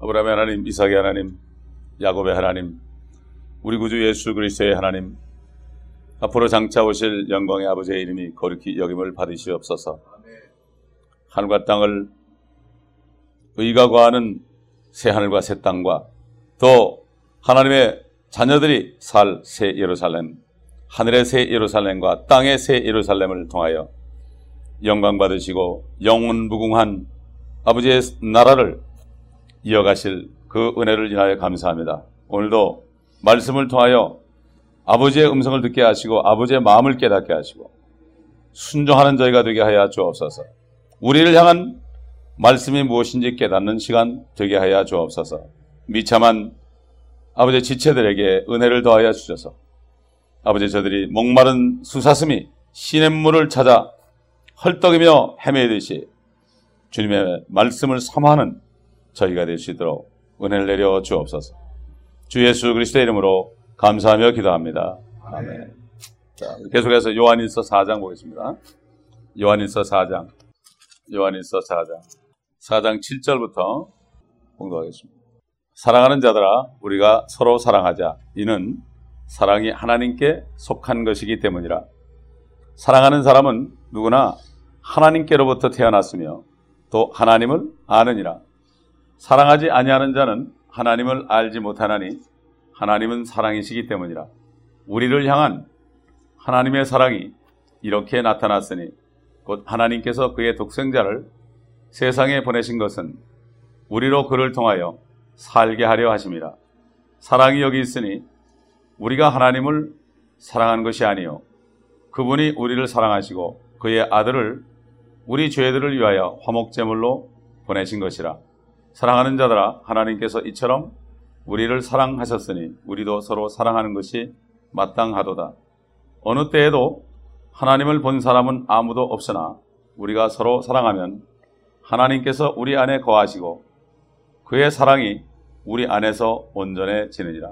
아브라함의 하나님, 이삭의 하나님, 야곱의 하나님, 우리 구주 예수 그리스도의 하나님, 앞으로 장차 오실 영광의 아버지의 이름이 거룩히 여김을 받으시옵소서. 하늘과 땅을 의가 거하는 새 하늘과 새 땅과 또 하나님의 자녀들이 살 새 예루살렘, 하늘의 새 예루살렘과 땅의 새 예루살렘을 통하여 영광 받으시고 영원무궁한 아버지의 나라를 이어가실 그 은혜를 인하여 감사합니다. 오늘도 말씀을 통하여 아버지의 음성을 듣게 하시고 아버지의 마음을 깨닫게 하시고 순종하는 저희가 되게 하여 주옵소서. 우리를 향한 말씀이 무엇인지 깨닫는 시간 되게 하여 주옵소서. 미참한 아버지의 지체들에게 은혜를 더하여 주셔서 아버지 저들이 목마른 수사슴이 시냇물을 찾아 헐떡이며 헤매듯이 주님의 말씀을 사모하는 저희가 될 수 있도록 은혜를 내려 주옵소서. 주 예수 그리스도의 이름으로 감사하며 기도합니다. 아멘. 자, 계속해서 요한일서 4장 보겠습니다. 요한일서 4장 7절부터 공부하겠습니다. 사랑하는 자들아, 우리가 서로 사랑하자. 이는 사랑이 하나님께 속한 것이기 때문이라. 사랑하는 사람은 누구나 하나님께로부터 태어났으며 또 하나님을 아느니라. 사랑하지 아니하는 자는 하나님을 알지 못하나니 하나님은 사랑이시기 때문이라. 우리를 향한 하나님의 사랑이 이렇게 나타났으니 곧 하나님께서 그의 독생자를 세상에 보내신 것은 우리로 그를 통하여 살게 하려 하심이라. 사랑이 여기 있으니 우리가 하나님을 사랑한 것이 아니요 그분이 우리를 사랑하시고 그의 아들을 우리 죄들을 위하여 화목제물로 보내신 것이라. 사랑하는 자들아, 하나님께서 이처럼 우리를 사랑하셨으니 우리도 서로 사랑하는 것이 마땅하도다. 어느 때에도 하나님을 본 사람은 아무도 없으나 우리가 서로 사랑하면 하나님께서 우리 안에 거하시고 그의 사랑이 우리 안에서 온전해지느니라.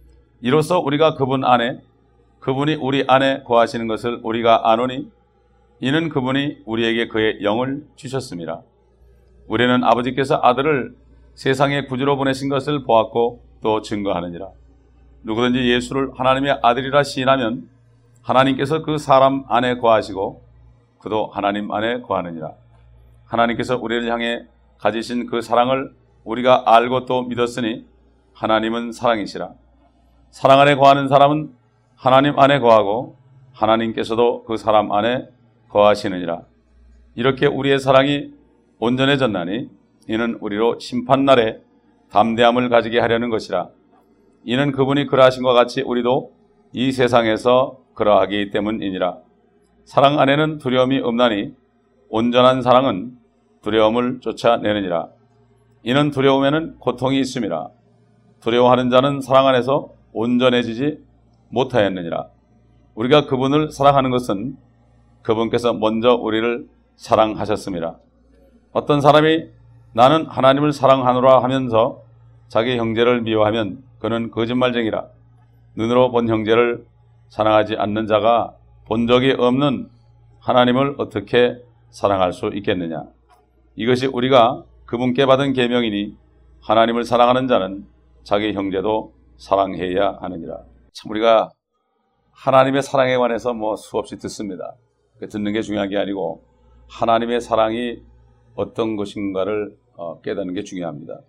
이로써 우리가 그분 안에, 그분이 우리 안에 거하시는 것을 우리가 아노니 이는 그분이 우리에게 그의 영을 주셨습니다. 우리는 아버지께서 아들을 세상에 구주로 보내신 것을 보았고 또 증거하느니라. 누구든지 예수를 하나님의 아들이라 시인하면 하나님께서 그 사람 안에 거하시고 그도 하나님 안에 거하느니라. 하나님께서 우리를 향해 가지신 그 사랑을 우리가 알고 또 믿었으니 하나님은 사랑이시라. 사랑 안에 거하는 사람은 하나님 안에 거하고 하나님께서도 그 사람 안에 거하시느니라. 이렇게 우리의 사랑이 온전해졌나니 이는 우리로 심판날에 담대함을 가지게 하려는 것이라. 이는 그분이 그러하신 것 같이 우리도 이 세상에서 그러하기 때문이니라. 사랑 안에는 두려움이 없나니 온전한 사랑은 두려움을 쫓아내느니라. 이는 두려움에는 고통이 있음이라. 두려워하는 자는 사랑 안에서 온전해지지 못하였느니라. 우리가 그분을 사랑하는 것은 그분께서 먼저 우리를 사랑하셨습니다. 어떤 사람이 나는 하나님을 사랑하노라 하면서 자기 형제를 미워하면 그는 거짓말쟁이라. 눈으로 본 형제를 사랑하지 않는 자가 본 적이 없는 하나님을 어떻게 사랑할 수 있겠느냐. 이것이 우리가 그분께 받은 계명이니 하나님을 사랑하는 자는 자기 형제도 사랑해야 하느니라. 참 우리가 하나님의 사랑에 관해서 수없이 듣습니다. 듣는 게 중요한 게 아니고 하나님의 사랑이 어떤 것인가를 깨닫는 게 중요합니다.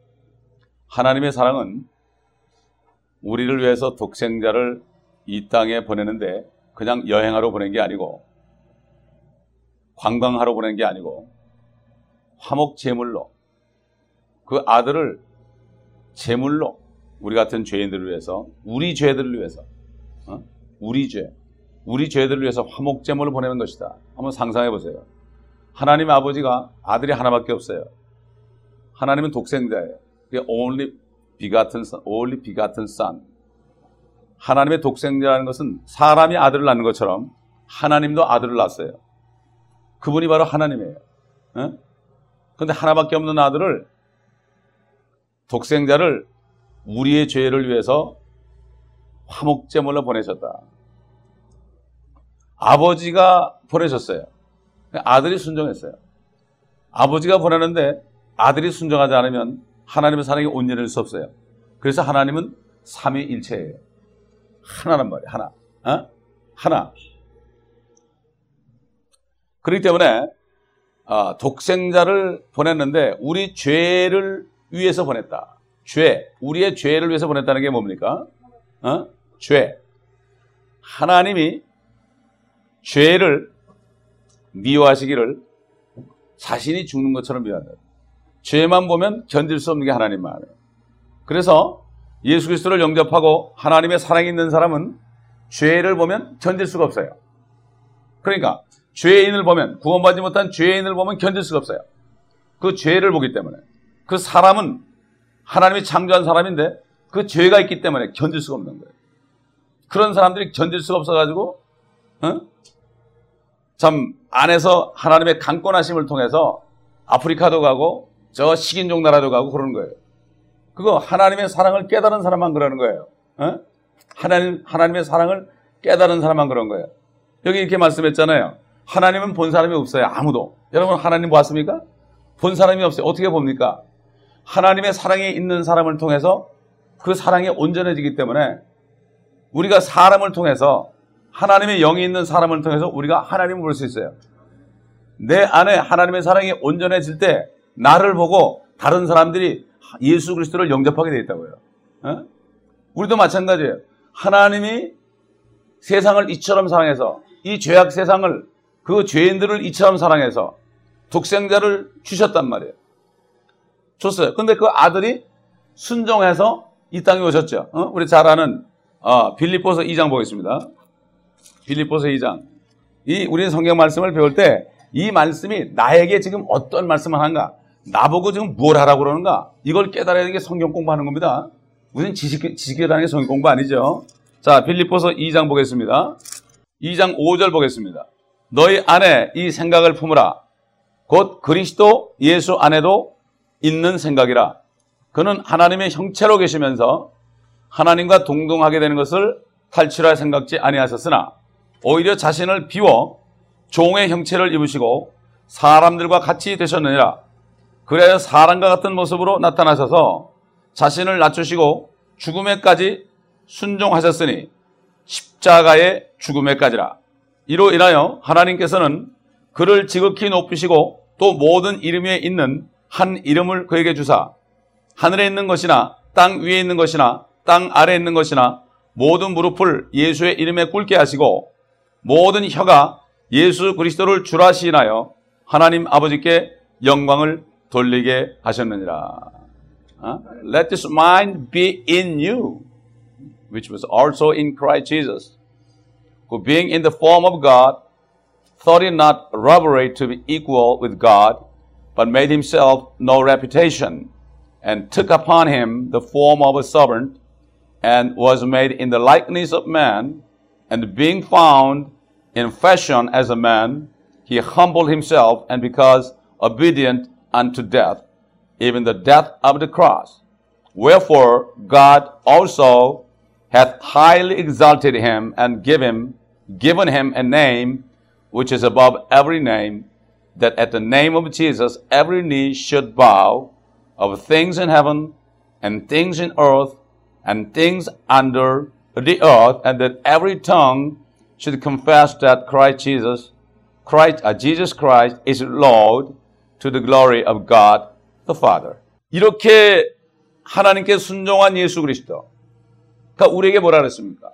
하나님의 사랑은 우리를 위해서 독생자를 이 땅에 보내는데 그냥 여행하러 보낸 게 아니고 관광하러 보낸 게 아니고 화목제물로 그 아들을 제물로 우리 같은 죄인들을 위해서 우리 죄들을 위해서 우리 죄들을 위해서 화목제물을 보내는 것이다. 한번 상상해 보세요. 하나님 아버지가 아들이 하나밖에 없어요. 하나님은 독생자예요. 그게 only begotten son. 하나님의 독생자라는 것은 사람이 아들을 낳는 것처럼 하나님도 아들을 낳았어요. 그분이 바로 하나님이에요. 그런데 하나밖에 없는 아들을, 독생자를 우리의 죄를 위해서 화목제물로 보내셨다. 아버지가 보내셨어요. 아들이 순종했어요. 아버지가 보내는데 아들이 순종하지 않으면 하나님의 사랑이 온전할 수 없어요. 그래서 하나님은 삼위일체예요. 하나란 말이에요. 하나. 하나. 그렇기 때문에 독생자를 보냈는데 우리 죄를 위해서 보냈다. 죄. 우리의 죄를 위해서 보냈다는 게 뭡니까? 죄. 하나님이 죄를 미워하시기를 자신이 죽는 것처럼 미워한다. 죄만 보면 견딜 수 없는 게 하나님만. 그래서 예수 그리스도를 영접하고 하나님의 사랑이 있는 사람은 죄를 보면 견딜 수가 없어요. 그러니까 죄인을 보면, 구원받지 못한 죄인을 보면 견딜 수가 없어요. 그 죄를 보기 때문에. 그 사람은 하나님이 창조한 사람인데 그 죄가 있기 때문에 견딜 수가 없는 거예요. 그런 사람들이 견딜 수가 없어가지고 참 안에서 하나님의 강권하심을 통해서 아프리카도 가고 저 식인종 나라도 가고 그러는 거예요. 그거 하나님의 사랑을 깨달은 사람만 그러는 거예요. 하나님의 사랑을 깨달은 사람만 그런 거예요. 여기 이렇게 말씀했잖아요. 하나님은 본 사람이 없어요. 아무도. 여러분 하나님 보았습니까? 본 사람이 없어요. 어떻게 봅니까? 하나님의 사랑이 있는 사람을 통해서 그 사랑이 온전해지기 때문에 우리가 사람을 통해서 하나님의 영이 있는 사람을 통해서 우리가 하나님을 볼 수 있어요. 내 안에 하나님의 사랑이 온전해질 때 나를 보고 다른 사람들이 예수 그리스도를 영접하게 되어 있다고요. 우리도 마찬가지예요. 하나님이 세상을 이처럼 사랑해서 이 죄악 세상을 그 죄인들을 이처럼 사랑해서 독생자를 주셨단 말이에요. 줬어요. 근데 그 아들이 순종해서 이 땅에 오셨죠. 우리 잘 아는 빌립보서 2장 보겠습니다. 빌립보서 2장. 우리 성경 말씀을 배울 때 이 말씀이 나에게 지금 어떤 말씀을 하는가, 나보고 지금 뭘 하라고 그러는가, 이걸 깨달아야 하는 게 성경 공부하는 겁니다. 무슨 지식이라는 게 성경 공부 아니죠. 자, 빌립보서 2장 보겠습니다. 2장 5절 보겠습니다. 너희 안에 이 생각을 품으라. 곧 그리스도 예수 안에도 있는 생각이라. 그는 하나님의 형체로 계시면서 하나님과 동등하게 되는 것을 탈취할 생각지 아니하셨으나 오히려 자신을 비워 종의 형체를 입으시고 사람들과 같이 되셨느니라. 그래야 사람과 같은 모습으로 나타나셔서 자신을 낮추시고 죽음에까지 순종하셨으니 십자가의 죽음에까지라. 이로 인하여 하나님께서는 그를 지극히 높이시고 또 모든 이름 위에 있는 한 이름을 그에게 주사 하늘에 있는 것이나 땅 위에 있는 것이나 땅 아래에 있는 것이나 모든 무릎을 예수의 이름에 꿇게 하시고 모든 혀가 예수 그리스도를 주라 시인하여 하나님 아버지께 영광을 돌리게 하셨느니라. Let this mind be in you, which was also in Christ Jesus, who being in the form of God, thought it not robbery to be equal with God, but made himself no reputation, and took upon him the form of a servant, and was made in the likeness of man, and being found in fashion as a man, he humbled himself, and because obedient unto death, even the death of the cross. Wherefore God also hath highly exalted him, and given him a name which is above every name, that at the name of Jesus every knee should bow, of things in heaven, and things in earth, and things under the earth, and that every tongue should confess that Jesus Christ is Lord, to the glory of God the Father. 이렇게 하나님께 순종한 예수 그리스도가 우리에게 뭐라 그랬습니까?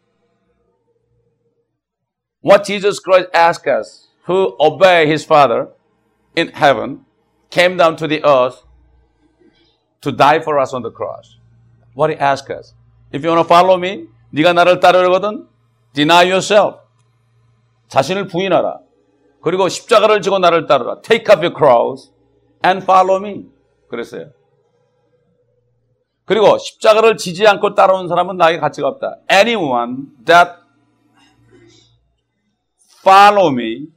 What Jesus Christ asked us, who obey his Father in heaven, came down to the earth to die for us on the cross. What he asked us. If you want to follow me, 네가 나를 따르려거든 deny yourself. 자신을 부인하라. 그리고 십자가를 지고 나를 따르라. Take up your cross and follow me. 그랬어요. 그리고 십자가를 지지 않고 따라오는 사람은 나에게 가치가 없다. Anyone that follow me,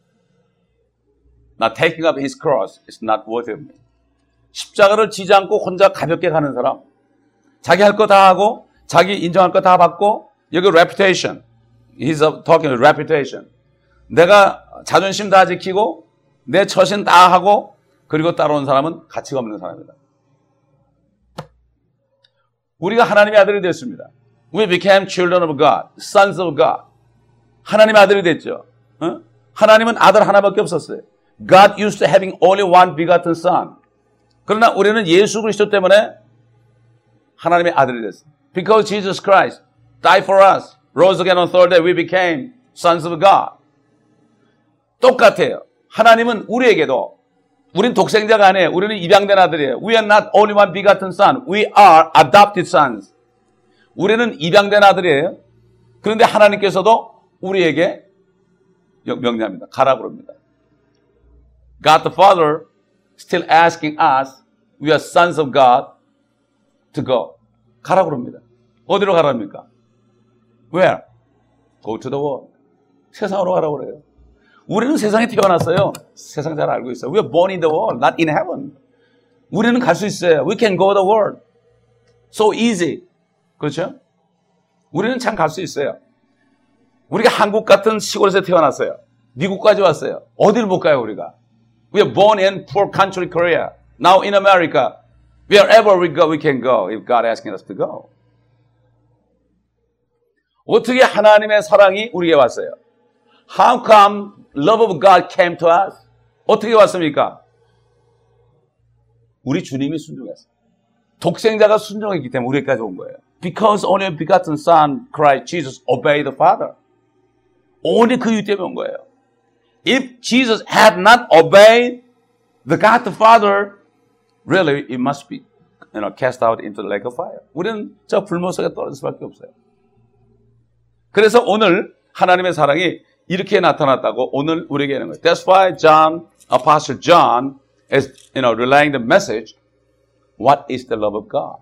not taking up his cross, is not worthy of me. 십자가를 지지 않고 혼자 가볍게 가는 사람, 자기 할 거 다 하고, 자기 인정할 거 다 받고, 여기 reputation, he's talking about reputation. 내가 자존심 다 지키고, 내 처신 다 하고, 그리고 따라온 사람은 가치가 없는 사람이다. 우리가 하나님의 아들이 됐습니다. We became children of God, sons of God. 하나님의 아들이 됐죠. 하나님은 아들 하나밖에 없었어요. God used to having only one begotten son. 그러나 우리는 예수 그리스도 때문에 하나님의 아들이 됐어요. Because Jesus Christ died for us, rose again on third day, we became sons of God. 똑같아요. 하나님은 우리에게도, 우린 독생자가 아니에요. 우리는 입양된 아들이에요. We are not only one begotten son. We are adopted sons. 우리는 입양된 아들이에요. 그런데 하나님께서도 우리에게 명령합니다. 가라 그럽니다. God the Father still asking us, we are sons of God, to go. 가라 그럽니다. 어디로 가랍니까? Where? Go to the world. 세상으로 가라고 그래요. 우리는 세상에 태어났어요. 세상 잘 알고 있어요. We are born in the world, not in heaven. 우리는 갈 수 있어요. We can go the world. So easy. 그렇죠? 우리는 참 갈 수 있어요. 우리가 한국 같은 시골에서 태어났어요. 미국까지 왔어요. 어디를 못 가요, 우리가? We are born in poor country Korea. Now in America. Wherever we go, we can go if God is asking us to go. 어떻게 하나님의 사랑이 우리에게 왔어요? How come love of God came to us? 어떻게 왔습니까? 우리 주님이 순종했어요. 독생자가 순종했기 때문에 우리까지 온 거예요. Because only a begotten Son, Christ Jesus, obeyed the Father. 오직 그 이유 때문에 온 거예요. If Jesus had not obeyed the God the Father, really it must be, cast out into the lake of fire. 우리는 저 불못 속에 떨어질 수밖에 없어요. 그래서 오늘 하나님의 사랑이 이렇게 나타났다고 오늘 우리에게 하는 거예요. That's why Apostle John is, relaying the message. What is the love of God?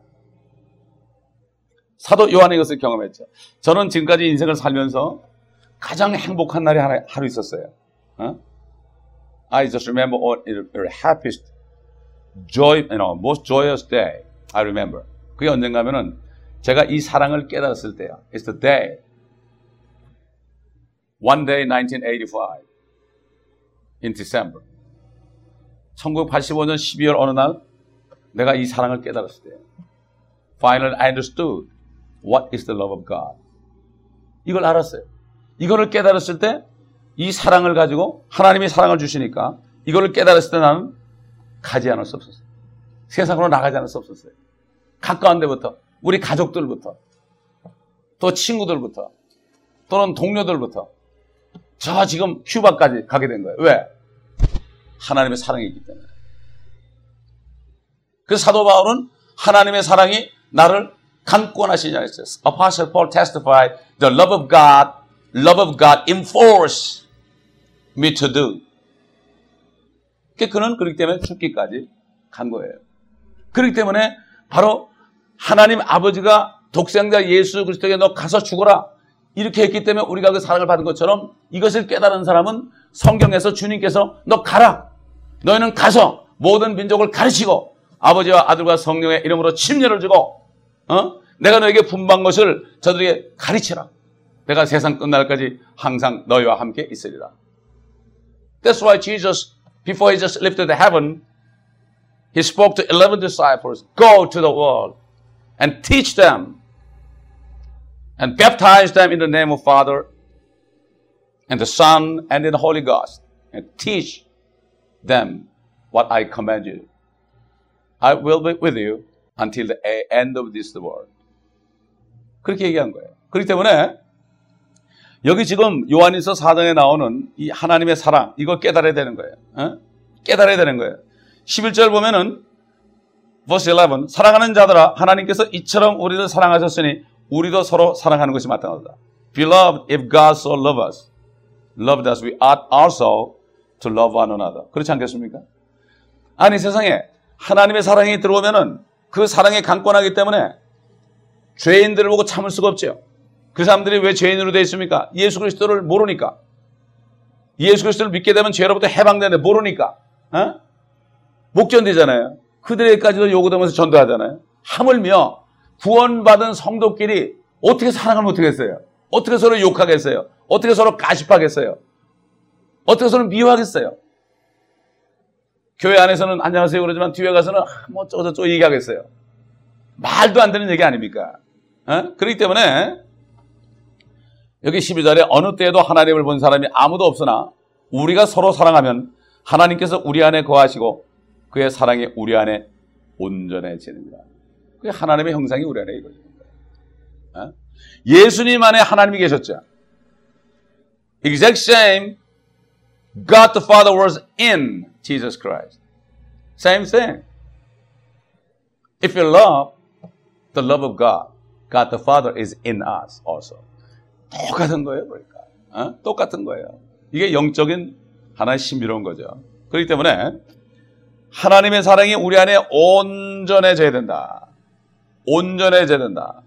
사도 요한이 이것을 경험했죠. 저는 지금까지 인생을 살면서 가장 행복한 날이 하루 있었어요. I just remember the happiest, most joyous day. I remember. 그게 언젠가면은 제가 이 사랑을 깨달았을 때야. It's the day. One day, 1985, in December. 1985년 12월 어느 날 내가 이 사랑을 깨달았을 때요. Finally, I understood what is the love of God. 이걸 알았어요. 이거를 깨달았을 때 이 사랑을 가지고 하나님이 사랑을 주시니까 이거를 깨달았을 때 나는 가지 않을 수 없었어요. 세상으로 나가지 않을 수 없었어요. 가까운 데부터, 우리 가족들부터, 또 친구들부터, 또는 동료들부터, 저 지금 휴바까지 가게 된 거예요. 왜? 하나님의 사랑이 있기 때문에. 그래서 사도 바울은 하나님의 사랑이 나를 강권하시냐 했어요. Apostle Paul testified, the love of God enforced me to do. 그는 그렇기 때문에 죽기까지 간 거예요. 그렇기 때문에 바로 하나님 아버지가 독생자 예수 그리스도에게 너 가서 죽어라. 이렇게 했기 때문에 우리가 그 사랑을 받은 것처럼 이것을 깨달은 사람은 성경에서 주님께서 너 가라. 너희는 가서 모든 민족을 가르치고 아버지와 아들과 성령의 이름으로 침례를 주고 내가 너에게 분부한 것을 저들에게 가르치라. 내가 세상 끝날까지 항상 너희와 함께 있으리라. That's why Jesus, before he just lifted to heaven, he spoke to 11 disciples, go to the world and teach them and baptize them in the name of Father and the Son and in the Holy Ghost and teach them what I command you. I will be with you until the end of this world. 그렇게 얘기한 거예요. 그렇기 때문에 여기 지금 요한일서 4장에 나오는 이 하나님의 사랑, 이거 깨달아야 되는 거예요. 깨달아야 되는 거예요. 11절 보면은 verse 11, 사랑하는 자들아 하나님께서 이처럼 우리를 사랑하셨으니 우리도 서로 사랑하는 것이 마땅하다. Beloved, if God so loved us, we ought also to love one another. 그렇지 않겠습니까? 아니 세상에 하나님의 사랑이 들어오면은 그 사랑에 강권하기 때문에 죄인들을 보고 참을 수가 없죠. 그 사람들이 왜 죄인으로 되어 있습니까? 예수 그리스도를 모르니까. 예수 그리스도를 믿게 되면 죄로부터 해방되는데 모르니까. 못 견디잖아요. 그들에게까지도 요구되면서 전도하잖아요. 하물며 구원받은 성도끼리 어떻게 사랑을 못하겠어요? 어떻게 서로 욕하겠어요? 어떻게 서로 가십하겠어요? 어떻게 서로 미워하겠어요? 교회 안에서는 안녕하세요 그러지만 뒤에 가서는 뭐 어쩌고저쩌고 얘기하겠어요. 말도 안 되는 얘기 아닙니까? 그렇기 때문에 여기 12절에 어느 때에도 하나님을 본 사람이 아무도 없으나 우리가 서로 사랑하면 하나님께서 우리 안에 거하시고 그의 사랑이 우리 안에 온전해지는구나. 그게 하나님의 형상이 우리 안에 이루어지는 거예요. 예수님 안에 하나님이 계셨죠. Exact same, God the Father was in Jesus Christ. Same thing. If you love the love of God, God the Father is in us also. 똑같은 거예요, 그러니까. 똑같은 거예요. 이게 영적인 하나의 신비로운 거죠. 그렇기 때문에 하나님의 사랑이 우리 안에 온전해져야 된다. 온전해져야 된다.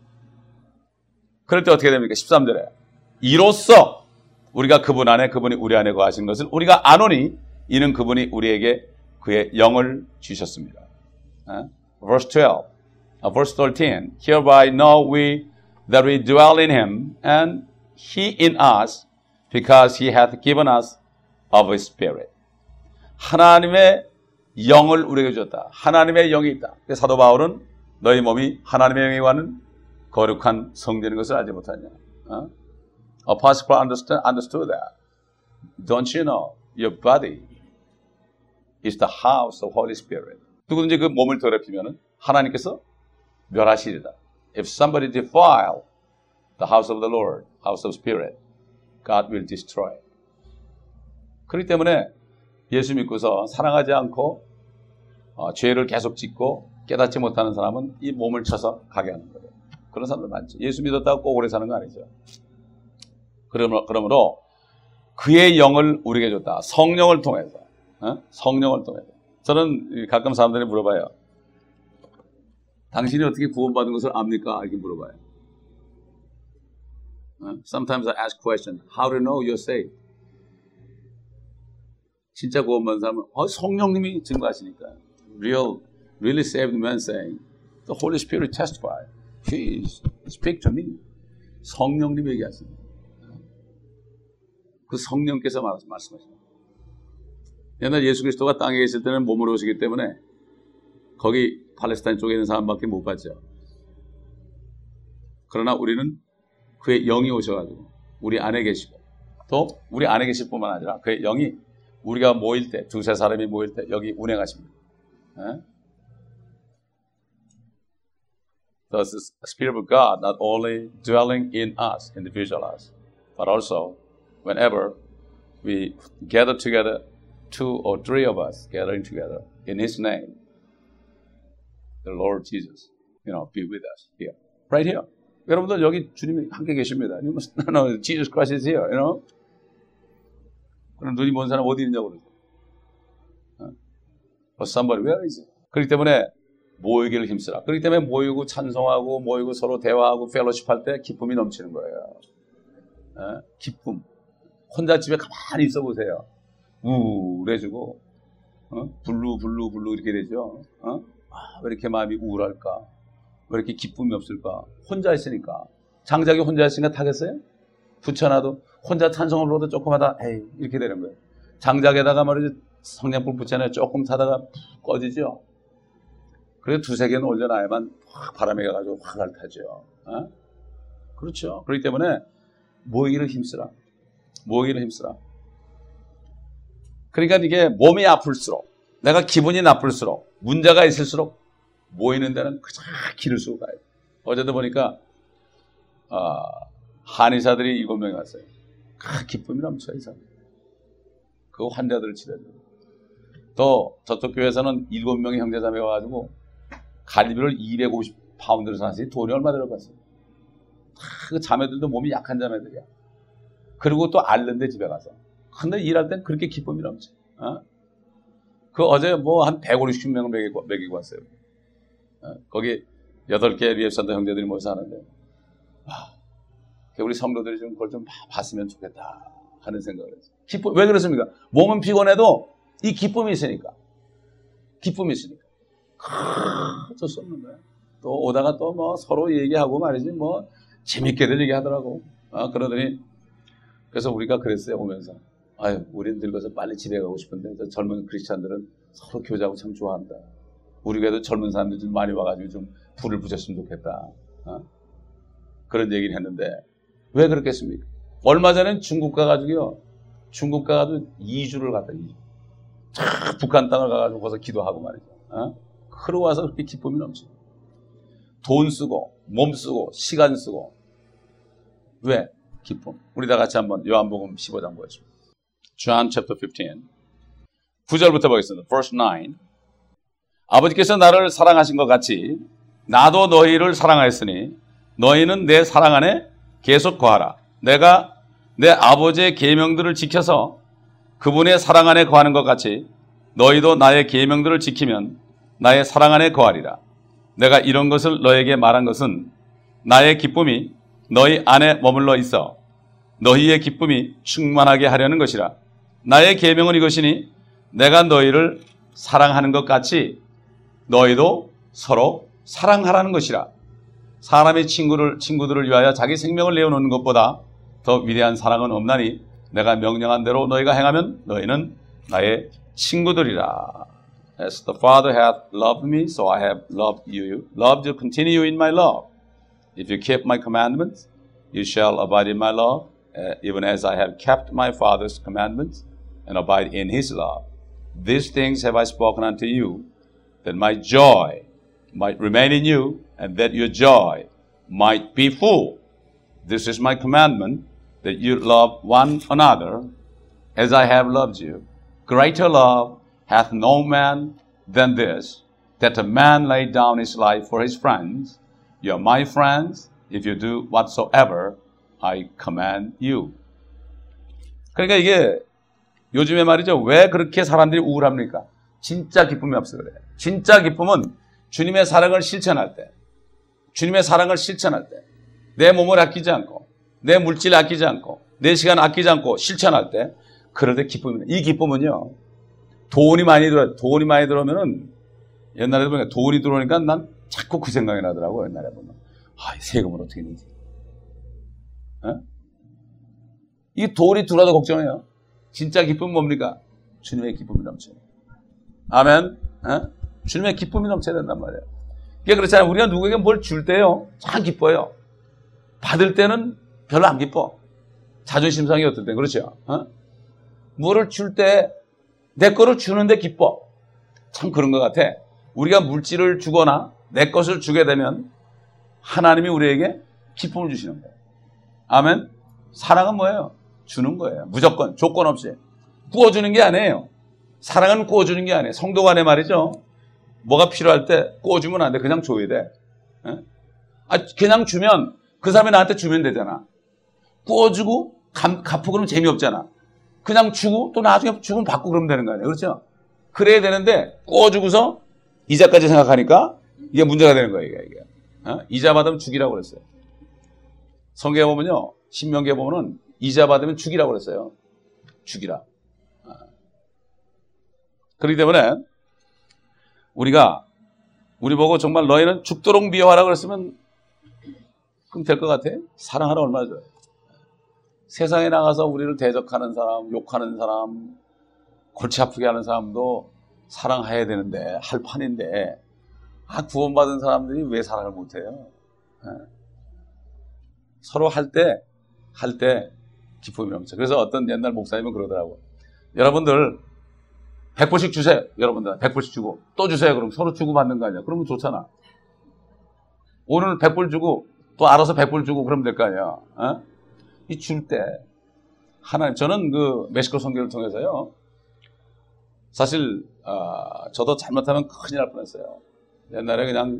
그럴 때 어떻게 됩니까? 13절에 이로써 우리가 그분 안에 그분이 우리 안에 거하신 것을 우리가 아노니 이는 그분이 우리에게 그의 영을 주셨습니다. Verse 12, verse 13 Hereby know we that we dwell in him and he in us because he hath given us of his spirit. 하나님의 영을 우리에게 주셨다. 하나님의 영이 있다. 사도 바울은 너희 몸이 하나님의 영에 관한 거룩한 성전인 것을 알지 못하냐. Apostle Paul understood that. Don't you know your body is the house of Holy Spirit. 누구든지 그 몸을 더럽히면 하나님께서 멸하시리다. If somebody defile the house of the Lord, house of Spirit, God will destroy. 그렇기 때문에 예수 믿고서 사랑하지 않고 죄를 계속 짓고 깨닫지 못하는 사람은 이 몸을 쳐서 가게 하는 거예요. 그런 사람들 많죠. 예수 믿었다고 꼭 오래 사는 거 아니죠. 그러므로 그의 영을 우리에게 줬다. 성령을 통해서. 성령을 통해서. 저는 가끔 사람들이 물어봐요. 당신이 어떻게 구원받은 것을 압니까? 이렇게 물어봐요. Sometimes I ask question, how do you know you're saved? 진짜 구원받은 사람은 성령님이 증거하시니까. Really saved men saying, the Holy Spirit testified. He speak to me. 성령님이 얘기하십니다. 그 성령께서 말씀하십니다. 옛날 예수 그리스도가 땅에 계실 때는 몸으로 오시기 때문에 거기 팔레스타인 쪽에 있는 사람밖에 못 봤죠. 그러나 우리는 그의 영이 오셔가지고 우리 안에 계시고 또 우리 안에 계실 뿐만 아니라 그의 영이 우리가 모일 때, 두세 사람이 모일 때 여기 운행하십니다. Thus, the Spirit of God not only dwelling in us, individual us, but also whenever we gather together, 2 or 3 of us gathering together in His name, the Lord Jesus, be with us here, right here. 여러분들 여기 주님이 함께 계십니다. You must know Jesus Christ is here, 그럼 눈이 먼 사람 어디 있냐고 그러죠. But somebody, where is it? 그렇기 때문에 모이기를 힘쓰라. 그렇기 때문에 모이고 찬송하고 모이고 서로 대화하고 펠로십 할 때 기쁨이 넘치는 거예요. 기쁨. 혼자 집에 가만히 있어 보세요. 우울해지고 블루 이렇게 되죠. 왜 이렇게 마음이 우울할까? 왜 이렇게 기쁨이 없을까? 혼자 있으니까. 장작이 혼자 있으니까 타겠어요? 붙여놔도 혼자 찬송을 불러도 조금 하다 에이 이렇게 되는 거예요. 장작에다가 말이죠. 성냥불 붙여놔 조금 타다가 푹 꺼지죠. 그래서 2-3개는 올려놔야만 확 바람에 가가지고 확 타죠. 그렇죠. 그렇기 때문에 모이기를 힘쓰라. 모이기를 힘쓰라. 그러니까 이게 몸이 아플수록 내가 기분이 나쁠수록 문제가 있을수록 모이는 데는 그저 길을 쓰고 가요. 어제도 보니까 한의사들이 7명이 왔어요. 기쁨이 넘쳐요. 이 사람. 그 환자들을 치료해줘요. 또 저쪽 교회에서는 7명의 형제자매가 와가지고 갈비를 250파운드로 사시 돈이 얼마 들어갔어요. 그 자매들도 몸이 약한 자매들이야. 그리고 또 앓는데 집에 가서. 근데 일할 땐 그렇게 기쁨이 넘쳐. 그 어제 한 150명 먹이고 왔어요. 거기 8개 리앱센터 형제들이 모여서 하는데 우리 성도들이 좀 그걸 좀 봤으면 좋겠다 하는 생각을 했어요. 기쁨, 왜 그렇습니까? 몸은 피곤해도 이 기쁨이 있으니까. 기쁨이 있으니까. 어쩔 수 없는 거예요. 또 오다가 또 서로 얘기하고 말이지 재밌게들 얘기하더라고. 그러더니 그래서 우리가 그랬어요. 오면서 우린 늙어서 빨리 집에 가고 싶은데 저 젊은 크리스찬들은 서로 교제하고 참 좋아한다. 우리 교회도 젊은 사람들 좀 많이 와가지고 좀 불을 붙였으면 좋겠다. 그런 얘기를 했는데 왜 그렇겠습니까? 얼마 전엔 중국 가가지고요. 중국 가가지고 2주를 갔다 2주. 북한 땅을 가가지고 거기서 기도하고 말이죠. 그러고와서 그렇게 기쁨이 넘치고 돈 쓰고 몸 쓰고 시간 쓰고 왜? 기쁨. 우리 다 같이 한번 요한복음 15장 보겠습니다. John chapter 15 9절부터 보겠습니다. Verse 9 아버지께서 나를 사랑하신 것 같이 나도 너희를 사랑하였으니 너희는 내 사랑 안에 계속 거하라. 내가 내 아버지의 계명들을 지켜서 그분의 사랑 안에 거하는 것 같이 너희도 나의 계명들을 지키면 나의 사랑 안에 거하리라. 내가 이런 것을 너에게 말한 것은 나의 기쁨이 너희 안에 머물러 있어 너희의 기쁨이 충만하게 하려는 것이라. 나의 계명은 이것이니 내가 너희를 사랑하는 것 같이 너희도 서로 사랑하라는 것이라. 사람이 친구들을 위하여 자기 생명을 내어놓는 것보다 더 위대한 사랑은 없나니 내가 명령한 대로 너희가 행하면 너희는 나의 친구들이라. As the Father hath loved me, so I have loved you. Love to continue in my love. If you keep my commandments, you shall abide in my love, even as I have kept my Father's commandments and abide in his love. These things have I spoken unto you, that my joy might remain in you, and that your joy might be full. This is my commandment, that you love one another as I have loved you. Greater love hath no man than this, that a man lay down his life for his friends. You are my friends, if you do whatsoever I command you. 그러니까 이게 요즘에 말이죠. 왜 그렇게 사람들이 우울합니까? 진짜 기쁨이 없어 그래요. 진짜 기쁨은 주님의 사랑을 실천할 때, 주님의 사랑을 실천할 때, 내 몸을 아끼지 않고, 내 물질 아끼지 않고, 내 시간 아끼지 않고 실천할 때, 그럴 때 기쁨입니다. 이 기쁨은요, 돈이 많이 들어오면은, 옛날에 보니까 돈이 들어오니까 난 자꾸 그 생각이 나더라고, 옛날에 보면. 세금을 어떻게 내지? 이 돈이 들어와도 걱정해요. 진짜 기쁨은 뭡니까? 주님의 기쁨이 넘쳐요. 아멘. 주님의 기쁨이 넘쳐야 된단 말이에요. 이게 그렇잖아요. 우리가 누구에게 뭘 줄 때요, 참 기뻐요. 받을 때는 별로 안 기뻐. 자존심 상이 어떨 때, 그렇죠? 뭐를 줄 때, 내 거를 주는데 기뻐. 참 그런 것 같아. 우리가 물질을 주거나 내 것을 주게 되면 하나님이 우리에게 기쁨을 주시는 거예요. 아멘. 사랑은 뭐예요? 주는 거예요. 무조건, 조건 없이. 구워주는 게 아니에요. 사랑은 구워주는 게 아니에요. 성도 간에 말이죠. 뭐가 필요할 때 구워주면 안 돼. 그냥 줘야 돼. 그냥 주면 그 사람이 나한테 주면 되잖아. 구워주고 갚고 그러면 재미없잖아. 그냥 주고 또 나중에 주면 받고 그러면 되는 거 아니에요. 그렇죠? 그래야 되는데 구워주고서 이자까지 생각하니까 이게 문제가 되는 거예요. 이게. 이자 받으면 죽이라고 그랬어요. 성경에 보면요. 신명기에 보면은 이자 받으면 죽이라고 그랬어요. 죽이라. 그렇기 때문에 우리 보고 정말 너희는 죽도록 미워하라고 그랬으면 그럼 될 것 같아? 사랑하라 얼마나 좋아요. 세상에 나가서 우리를 대적하는 사람, 욕하는 사람, 골치 아프게 하는 사람도 사랑해야 되는데, 할 판인데, 구원받은 사람들이 왜 사랑을 못해요? 서로 할 때 기쁨이 넘쳐. 그래서 어떤 옛날 목사님은 그러더라고요. 여러분들 100불씩 주세요. 여러분들 100불씩 주고 또 주세요. 그럼 서로 주고받는 거 아니야. 그러면 좋잖아. 오늘 100불 주고 또 알아서 100불 주고 그러면 될 거 아니야. 이 줄 때 하나님, 저는 그 멕시코 선교를 통해서요. 사실 저도 잘못하면 큰일 날 뻔했어요. 옛날에 그냥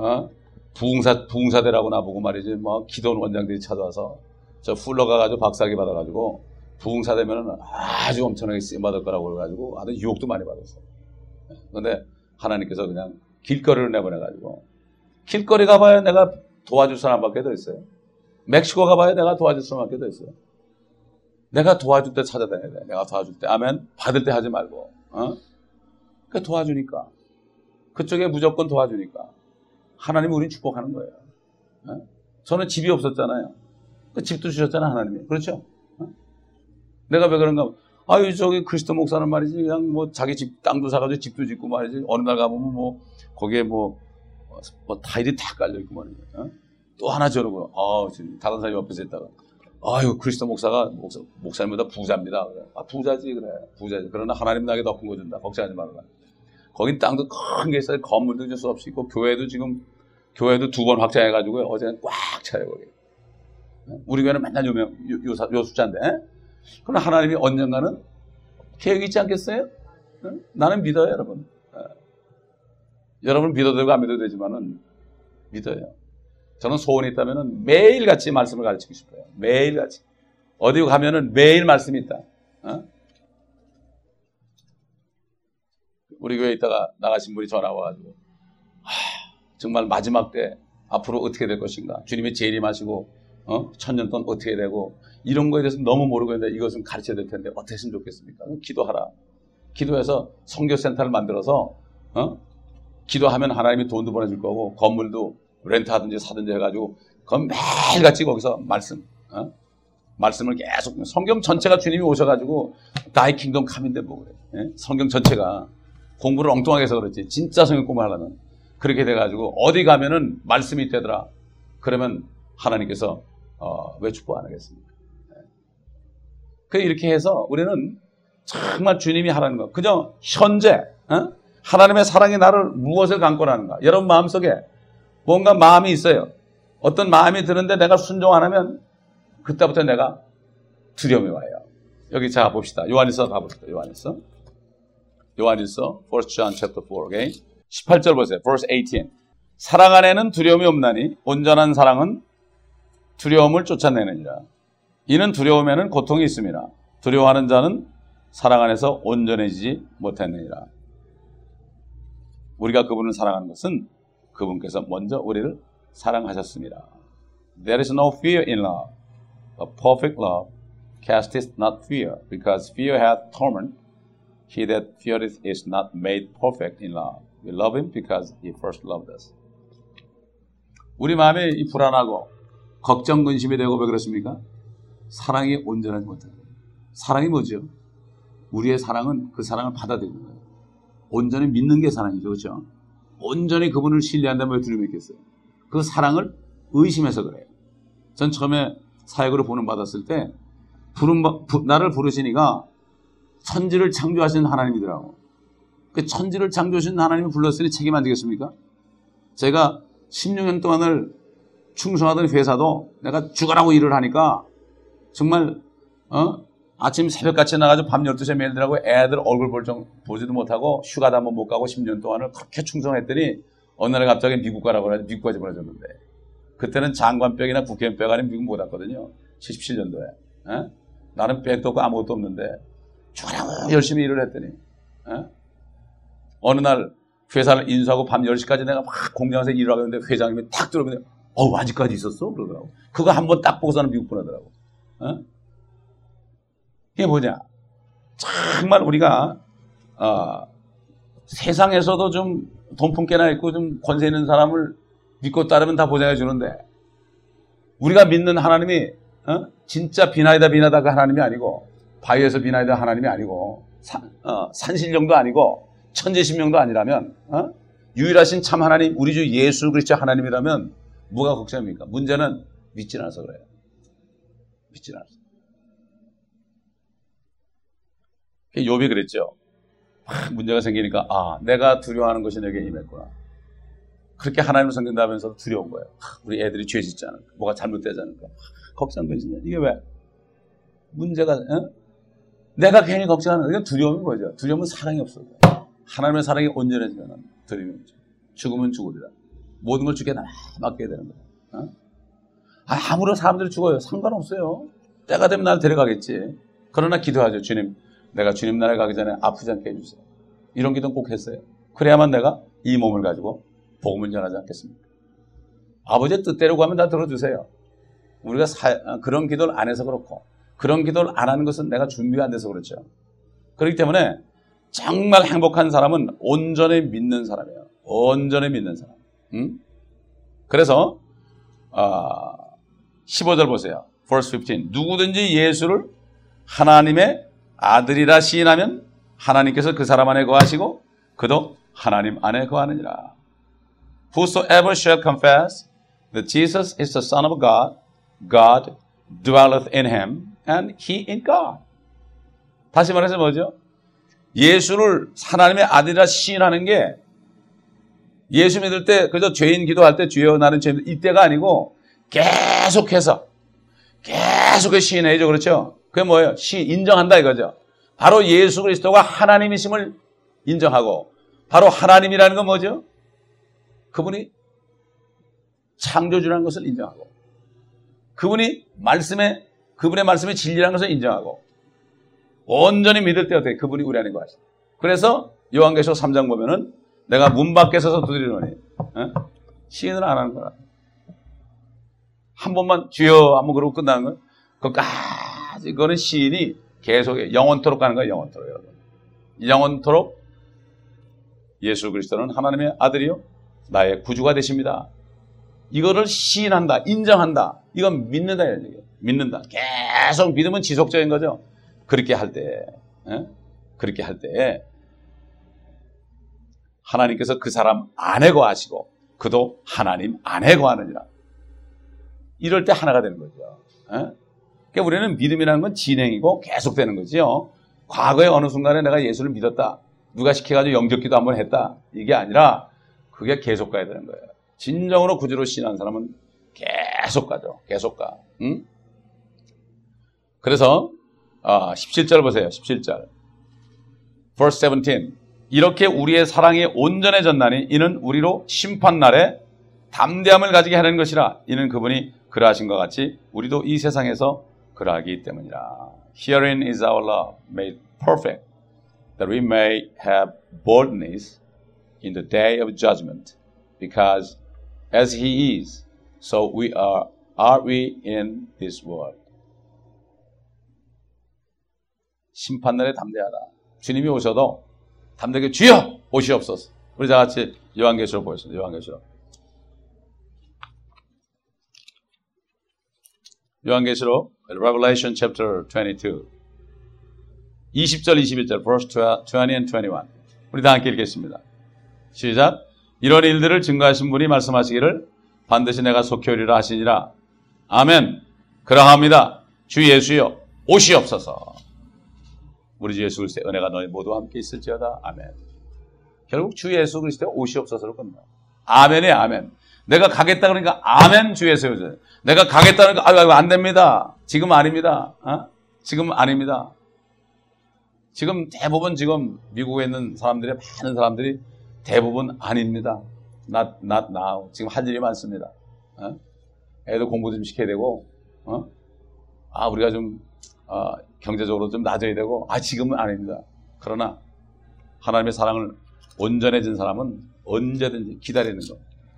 부흥사대라고 나보고 말이지, 뭐 기도원 원장들이 찾아와서 저 풀러 가가지고 박사학위 받아가지고 부흥사 되면은 아주 엄청나게 쓰임받을 거라고 그래가지고 아주 유혹도 많이 받았어요. 그런데 하나님께서 그냥 길거리를 내보내가지고, 길거리 가봐야 내가 도와줄 사람밖에 더 있어요. 멕시코 가봐야 내가 도와줄 사람밖에 더 있어요. 내가 도와줄 때 찾아다녀야 돼. 내가 도와줄 때. 아멘. 받을 때 하지 말고. 그 도와주니까. 그쪽에 무조건 도와주니까. 하나님이 우리를 축복하는 거예요. 저는 집이 없었잖아요. 그 집도 주셨잖아, 하나님이. 그렇죠? 내가 왜 그런가? 아유, 저기 그리스도 목사는 말이지, 그냥 뭐 자기 집, 땅도 사가지고 집도 짓고 말이지, 어느 날 가보면 뭐, 거기에 뭐 타일이 다 깔려있고 말이지. 어? 또 하나 저러고, 다른 사람이 옆에서 있다가, 아유, 그리스도 목사님보다 부자입니다. 그래. 아, 부자지, 그래. 부자지. 그러나 하나님 나에게 더 큰 거 준다. 걱정하지 말아라. 거긴 땅도 큰 게 있어요. 건물도 줄 수 없이 있고, 교회도 2번 확장해가지고, 어제는 꽉 차요, 거기. 우리 교회는 맨날 요 숫자인데. 그러나 하나님이 언젠가는 계획이 있지 않겠어요? 나는 믿어요, 여러분. 여러분 믿어도 되고 안 믿어도 되지만은 믿어요. 저는 소원이 있다면은 매일같이 말씀을 가르치고 싶어요. 매일같이. 어디 가면은 매일 말씀이 있다. 우리 교회에 있다가 나가신 분이 전화 와가지고, 정말 마지막 때 앞으로 어떻게 될 것인가. 주님이 재림하시고, 천년 동안 어떻게 되고, 이런 거에 대해서 너무 모르고 있는데 이것은 가르쳐야 될 텐데 어떻게 했으면 좋겠습니까? 기도하라. 기도해서 선교센터를 만들어서, 기도하면 하나님이 돈도 보내줄 거고, 건물도 렌트하든지 사든지 해가지고, 그건 매일같이 거기서 말씀을 계속, 성경 전체가 주님이 오셔가지고, Thy kingdom come인데 뭐 그래. 예? 성경 전체가 공부를 엉뚱하게 해서 그렇지. 진짜 성경 공부하려면. 그렇게 돼가지고, 어디 가면은 말씀이 있대더라. 그러면 하나님께서, 왜 축복 안 하겠습니까? 이렇게 해서 우리는 정말 주님이 하라는 거. 그저 현재, 하나님의 사랑이 나를 무엇을 강권하는가. 여러분 마음속에 뭔가 마음이 있어요. 어떤 마음이 드는데 내가 순종 안 하면 그때부터 내가 두려움이 와요. 여기 자 봅시다. 요한일서 가봅시다. 요한일서 1 John chapter 4, okay? 18절 보세요. verse 18. 사랑 안에는 두려움이 없나니 온전한 사랑은 두려움을 쫓아내느니라. 이는 두려움에는 고통이 있음이라. 두려워하는 자는 사랑 안에서 온전해지지 못했느니라. 우리가 그분을 사랑하는 것은 그분께서 먼저 우리를 사랑하셨습니다. There is no fear in love. A perfect love casteth not fear, because fear hath torment. He that feareth is not made perfect in love. We love him because he first loved us. 우리 마음이 불안하고 걱정, 근심이 되고 왜 그렇습니까? 사랑이 온전하지 못해요. 사랑이 뭐죠? 우리의 사랑은 그 사랑을 받아들이는 거예요. 온전히 믿는 게 사랑이죠. 그렇죠? 온전히 그분을 신뢰한다면 왜 두려움이 있겠어요? 그 사랑을 의심해서 그래요. 전 처음에 사역으로 보냄 받았을 때 나를 부르시니까 천지를 창조하신 하나님이더라고. 그 천지를 창조하신 하나님이 불렀으니 책임 안 지겠습니까? 제가 16년 동안을 충성하던 회사도 내가 죽어라고 일을 하니까 정말 아침 새벽같이 나가서 밤 12시에 매일 들하고 애들 얼굴 보지도 못하고 휴가도 한번 못 가고 10년 동안을 그렇게 충성했더니 어느 날 갑자기 미국 가라고 해서 미국까지 보내줬는데 그때는 장관병이나 국회의원병 아니면 미국 못 왔거든요. 77년도에. 나는 백도 없고 아무것도 없는데 죽어라고 열심히 일을 했더니 어느 날 회사를 인수하고 밤 10시까지 내가 막 공장에서 일을 하고 있는데 회장님이 탁 들어오면 아직까지 있었어? 그러더라고. 그거 한번 딱 보고서는 미국 보내더라고. 이게 뭐냐? 정말 우리가 세상에서도 좀 돈푼깨나 있고 좀 권세 있는 사람을 믿고 따르면 다 보장해 주는데 우리가 믿는 하나님이 진짜 비나이다 그 하나님이 아니고 바위에서 비나이다 하나님이 아니고 산신령도 아니고 천지신명도 아니라면 유일하신 참 하나님 우리 주 예수 그리스도 하나님이라면 뭐가 걱정입니까? 문제는 믿지 않아서 그래요. 믿지 않아서. 욥이 그랬죠. 문제가 생기니까 내가 두려워하는 것이 내게 임했구나. 그렇게 하나님을 섬긴다면서 두려운 거예요. 우리 애들이 죄 짓지 않을까? 뭐가 잘못되지 않을까? 걱정되지냐? 이게 왜? 문제가 내가 괜히 걱정하는 이건 두려움인 거죠. 두려움은 사랑이 없어요. 하나님의 사랑이 온전해지면 두려움이 없죠. 죽으면 죽으리라. 모든 걸 주께 맡겨야 되는 거예요. 아무런 사람들이 죽어요. 상관없어요. 때가 되면 날 데려가겠지. 그러나 기도하죠. 주님, 내가 주님 나라에 가기 전에 아프지 않게 해주세요. 이런 기도는 꼭 했어요. 그래야만 내가 이 몸을 가지고 복음을 전하지 않겠습니까? 아버지의 뜻대로 가면 다 들어주세요. 우리가 그런 기도를 안 해서 그렇고 그런 기도를 안 하는 것은 내가 준비가 안 돼서 그렇죠. 그렇기 때문에 정말 행복한 사람은 온전히 믿는 사람이에요. 온전히 믿는 사람. 그래서 15절 보세요. verse 15. 누구든지 예수를 하나님의 아들이라 시인하면 하나님께서 그 사람 안에 거하시고 그도 하나님 안에 거하느니라. Whosoever shall confess that Jesus is the Son of God, God dwelleth in him, and he in God. 다시 말해서 뭐죠? 예수를 하나님의 아들이라 시인하는 게 예수 믿을 때 그저 죄인 기도할 때 주여 나는 죄인 이때가 아니고 계속해서 시인해야죠. 그렇죠? 그게 뭐예요? 인정한다 이거죠. 바로 예수 그리스도가 하나님이심을 인정하고 바로 하나님이라는 건 뭐죠? 그분이 창조주라는 것을 인정하고 그분의 말씀이 진리라는 것을 인정하고 온전히 믿을 때 어떻게 그분이 우리 안에 거하시다. 그래서 요한계시록 3장 보면은 내가 문 밖에 서서 두드리노니 시인을 안 하는 거야. 한 번만 주여 한번 그러고 끝나는 거야. 그것까지 그거는 시인이 계속 영원토록 가는 거야. 영원토록 여러분. 영원토록 예수 그리스도는 하나님의 아들이요 나의 구주가 되십니다. 이거를 시인한다, 인정한다. 이건 믿는다 이런 얘기예요. 믿는다. 계속 믿으면 지속적인 거죠. 그렇게 할 때, 하나님께서 그 사람 안에 거하시고 그도 하나님 안에 거하느니라. 이럴 때 하나가 되는 거죠. 그러니까 우리는 믿음이라는 건 진행이고 계속되는 거지요. 과거에 어느 순간에 내가 예수를 믿었다. 누가 시켜가지고 영접기도 한번 했다. 이게 아니라 그게 계속 가야 되는 거예요. 진정으로 구주로 신한 사람은 계속 가죠. 계속 가. 응? 그래서 17절 보세요. 17절. Verse 17. 이렇게 우리의 사랑이 온전해졌나니 이는 우리로 심판날에 담대함을 가지게 하는 것이라. 이는 그분이 그러하신 것 같이 우리도 이 세상에서 그러하기 때문이라. Herein is our love made perfect, that we may have boldness in the day of judgment, because as He is, so we are we in this world. 심판날에 담대하다. 주님이 오셔도 담대하게 주여 오시옵소서. 우리 다 같이 요한계시록 보겠습니다. 요한계시록 Revelation chapter 22 20절 21절 verse 20 and 21 우리 다 함께 읽겠습니다. 시작. 이런 일들을 증거하신 분이 말씀하시기를 반드시 내가 속히 오리라 하시니라. 아멘. 그러합니다. 주 예수여 오시옵소서. 우리 주 예수 그리스도의 은혜가 너희 모두와 함께 있을지어다. 아멘. 결국 주 예수 그리스도의 오시옵소서로 끝나. 아멘이에요. 아멘. 내가 가겠다 그러니까 아멘 주 예수 그리스도. 내가 가겠다 그러니까 아유 안 됩니다. 지금 아닙니다. 지금 아닙니다. 지금 대부분 지금 미국에 있는 사람들이 많은 사람들이 대부분 아닙니다. not now. 지금 할 일이 많습니다. 애들 공부 좀 시켜야 되고 우리가 좀 경제적으로 좀 낮아야 되고 지금은 아닙니다. 그러나 하나님의 사랑을 온전해진 사람은 언제든지 기다리는 거.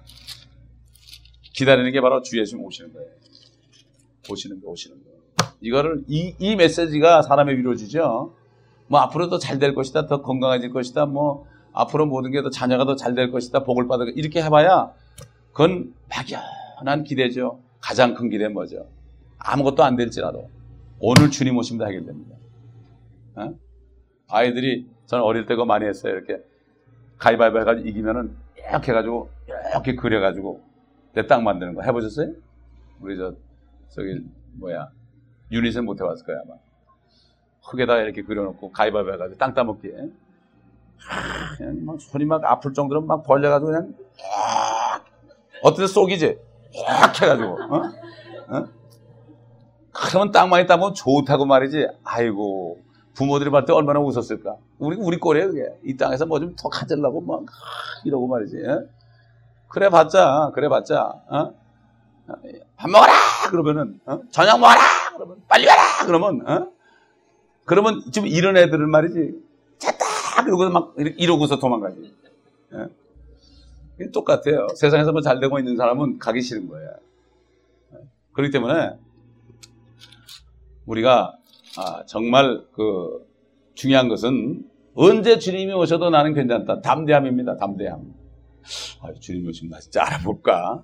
기다리는 게 바로 주 예수님 오시는 거예요. 오시는 거. 이거를 이 메시지가 사람의 위로 주죠. 뭐 앞으로 더 잘 될 것이다. 더 건강해질 것이다. 뭐 앞으로 모든 게 더 자녀가 더 잘 될 것이다. 복을 받을 것이다. 이렇게 해봐야 그건 막연한 기대죠. 가장 큰 기대는 뭐죠? 아무것도 안 될지라도 오늘 주님 오시면 해결됩니다. 아이들이 저는 어릴 때 그거 많이 했어요. 이렇게 가위바위보 해가지고 이기면은 이렇게 해가지고 이렇게 그려가지고 내 땅 만드는 거 해보셨어요? 우리 저기 유닛은 못 해봤을 거야 아마. 흙에다 이렇게 그려놓고 가위바위보 해가지고 땅 따먹기에 그냥 막 손이 막 아플 정도로 막 벌려가지고 그냥 어떻게 쏙이지? 이렇게 해가지고 그러면 땅 많이 따면 좋다고 말이지. 아이고 부모들이 봤을 때 얼마나 웃었을까. 우리 꼴이에요 그게. 이 땅에서 뭐 좀 더 가지려고 막 이러고 말이지. 그래 봤자 밥 먹어라 그러면은 저녁 먹어라 그러면 빨리 와라 그러면 좀 이런 애들은 말이지 잤다 그러고서 막 이러고서 도망가지. 똑같아요. 세상에서 뭐 잘 되고 있는 사람은 가기 싫은 거예요. 그렇기 때문에 우리가 정말 그 중요한 것은 언제 주님이 오셔도 나는 괜찮다. 담대함입니다. 담대함. 주님이 오시면 나 진짜 알아볼까?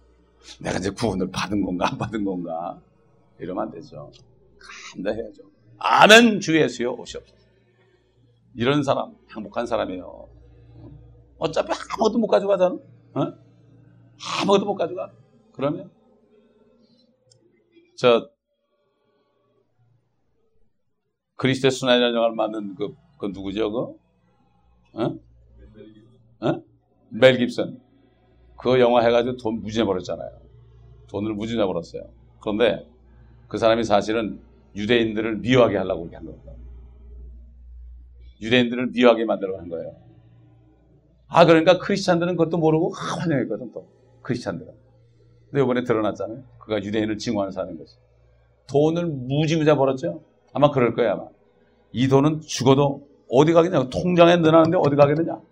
내가 이제 구원을 받은 건가 안 받은 건가? 이러면 안 되죠. 감당해야죠. 아멘 주 예수여 오시옵소서. 이런 사람 행복한 사람이에요. 어차피 아무것도 못 가져가잖아. 어? 아무것도 못 가져가. 그러면 그리스도의 순환의 영화를 만든 그 누구죠? 멜 깁슨. 그 영화 해가지고 돈 무지해 버렸잖아요. 돈을 무지해 벌었어요. 그런데 그 사람이 사실은 유대인들을 미워하게 하려고 그렇게 한 겁니다. 유대인들을 미워하게 만들려고 한 거예요. 그러니까 크리스찬들은 그것도 모르고 환영했거든, 또. 크리스찬들은. 근데 이번에 드러났잖아요. 그가 유대인을 증오하는 사람인 거지. 돈을 무지무지 벌었죠? 아마 그럴 거예요, 아마. 이 돈은 죽어도 어디 가겠냐? 통장에 넣어놨는데 어디 가겠느냐?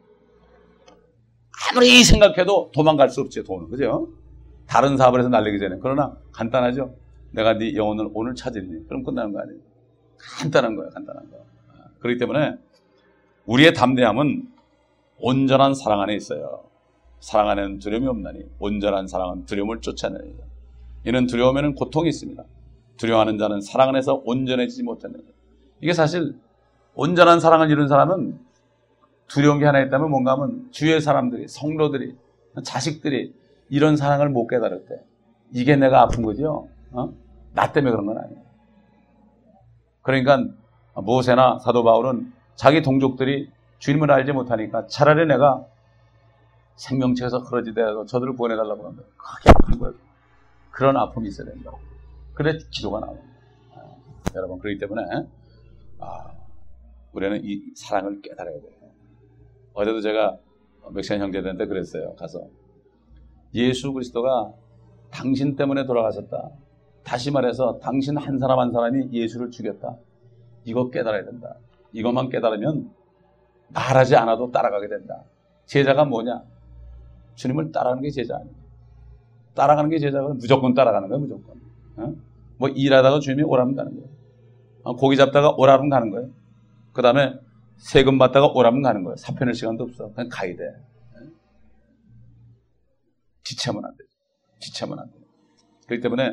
아무리 생각해도 도망갈 수 없지, 돈은. 그죠? 다른 사업을 해서 날리기 전에. 그러나 간단하죠? 내가 네 영혼을 오늘 찾으리니. 그럼 끝나는 거 아니에요? 간단한 거예요, 간단한 거. 그렇기 때문에 우리의 담대함은 온전한 사랑 안에 있어요. 사랑 안에는 두려움이 없나니 온전한 사랑은 두려움을 쫓아내니 이는 두려움에는 고통이 있습니다. 두려워하는 자는 사랑 안에서 온전해지지 못하느니. 이게 사실 온전한 사랑을 이룬 사람은 두려운 게 하나 있다면 뭔가 하면 주위의 사람들이, 성도들이, 자식들이 이런 사랑을 못 깨달을 때 이게 내가 아픈 거죠. 나 때문에 그런 건 아니에요. 그러니까 모세나 사도 바울은 자기 동족들이 주님을 알지 못하니까 차라리 내가 생명체에서 흐러지더라도 저들을 구원해달라고 하는데 크게 아픈 거예요. 그런 아픔이 있어야 된다. 그래 기도가 나와요. 여러분, 그렇기 때문에 우리는 이 사랑을 깨달아야 돼요. 어제도 제가 맥시안 형제들한테 그랬어요. 가서 예수 그리스도가 당신 때문에 돌아가셨다. 다시 말해서 당신 한 사람 한 사람이 예수를 죽였다. 이거 깨달아야 된다. 이것만 깨달으면 말하지 않아도 따라가게 된다. 제자가 뭐냐? 주님을 따라가는 게 제자 아니에요. 따라가는 게 제자가 무조건 따라가는 거예요. 무조건. 뭐 일하다가 주님이 오라면 가는 거예요. 고기 잡다가 오라면 가는 거예요. 그 다음에 세금 받다가 오라면 가는 거예요. 사표낼 시간도 없어. 그냥 가야 돼. 지체하면 안 돼. 지체하면 안 돼. 그렇기 때문에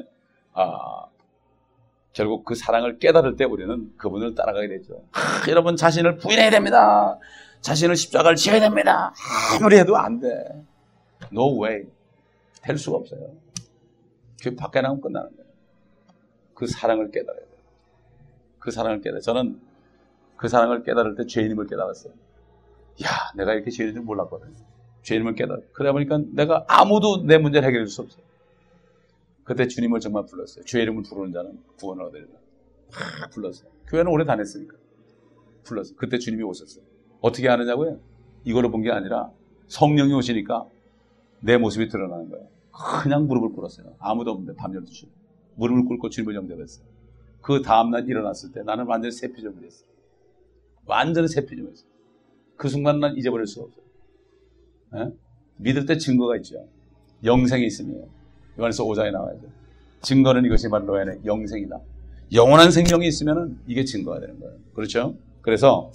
결국 그 사랑을 깨달을 때 우리는 그분을 따라가게 되죠. 여러분, 자신을 부인해야 됩니다. 자신을 십자가를 지어야 됩니다. 아무리 해도 안 돼. No way. 될 수가 없어요. 그 밖에 나가면 끝나는 거예요. 그 사랑을 깨달아야 돼요. 그 사랑을 깨달아요. 저는 그 사랑을 깨달을 때 죄인임을 깨달았어요. 내가 이렇게 죄인인 줄 몰랐거든요. 죄인임을 깨달았어요. 그러다 보니까 내가 아무도 내 문제를 해결해 줄 수 없어요. 그때 주님을 정말 불렀어요. 주의 이름을 부르는 자는 구원을 얻으리라. 불렀어요. 교회는 오래 다녔으니까. 불렀어요. 그때 주님이 오셨어요. 어떻게 아느냐고요? 이걸로 본 게 아니라 성령이 오시니까 내 모습이 드러나는 거예요. 그냥 무릎을 꿇었어요. 아무도 없는데 밤 12시. 무릎을 꿇고 주님을 영접했어요. 그 다음날 일어났을 때 나는 완전히 새 피조물이 됐어요. 완전히 새 피조물이었어요. 그 순간 난 잊어버릴 수가 없어요. 믿을 때 증거가 있죠. 영생이 있으면 요한에서 5장에 나와야죠. 증거는 이것이 바로 너희 안에 영생이다. 영원한 생명이 있으면 이게 증거가 되는 거예요. 그렇죠? 그래서